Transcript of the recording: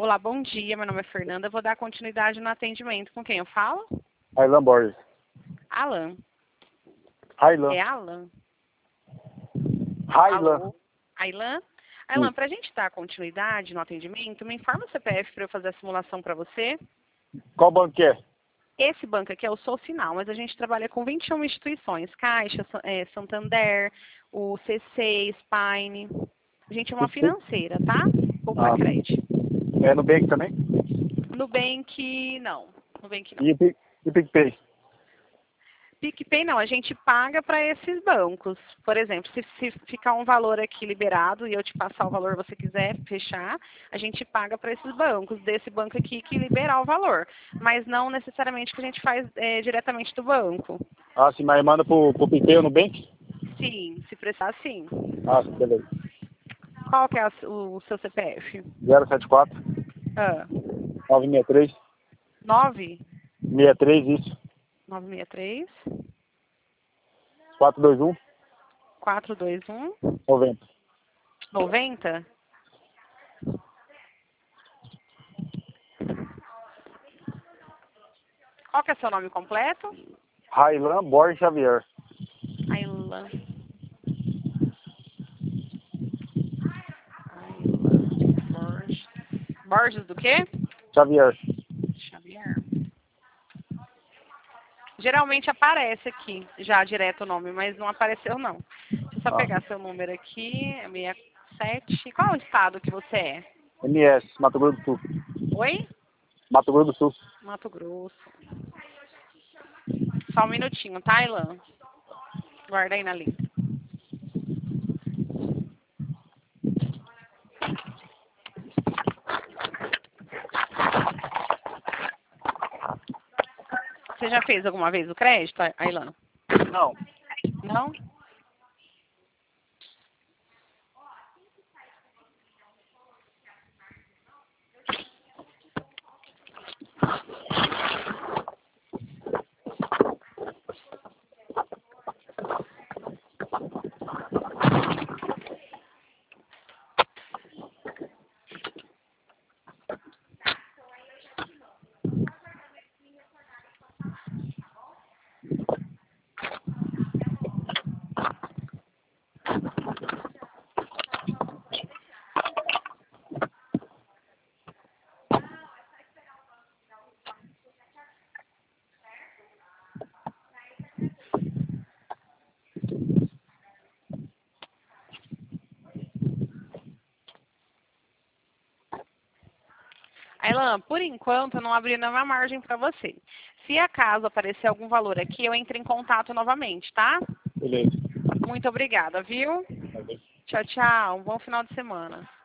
Olá, bom dia. Meu nome é Fernanda. Eu vou dar continuidade no atendimento. Com quem eu falo? Railan Borges. Alan. Railan. É Alan? Railan. Alô? Ailan? Ailan, para a gente dar continuidade no atendimento, me informa o CPF para eu fazer a simulação para você. Qual banco que é? Esse banco aqui é o Sou Sinal, mas a gente trabalha com 21 instituições. Caixa, Santander, o C6, Spine. A gente é uma financeira, tá? Poupa Crédito. É Nubank também? Nubank, não. Nubank não. E o PicPay? PicPay não, a gente paga para esses bancos. Por exemplo, se ficar um valor aqui liberado e eu te passar o valor que você quiser fechar, a gente paga para esses bancos, desse banco aqui que liberar o valor. Mas não necessariamente que a gente faz diretamente do banco. Ah, sim, mas manda pro PicPay ou Nubank? Sim, se precisar, sim. Ah, sim, beleza. Qual que é o seu CPF? 074 Ah, 963 9? 63, isso. 963 421 421 90. 90? Qual que é seu nome completo? Railan Borges Xavier. Ailan. Borges. Borges do quê? Xavier. Xavier. Geralmente aparece aqui, já direto o nome, mas não apareceu não. Deixa eu só pegar seu número aqui, é 67. Qual o estado que você é? MS, Mato Grosso do Sul. Oi? Mato Grosso do Sul. Mato Grosso. Só um minutinho, tá, Ailan? Guarda aí na linha. Você já fez alguma vez o crédito, Ailan? Não. Não? Ailan, por enquanto eu não abri nenhuma margem para você. Se acaso aparecer algum valor aqui, eu entro em contato novamente, tá? Beleza. Muito obrigada, viu? Tchau, tchau. Um bom final de semana.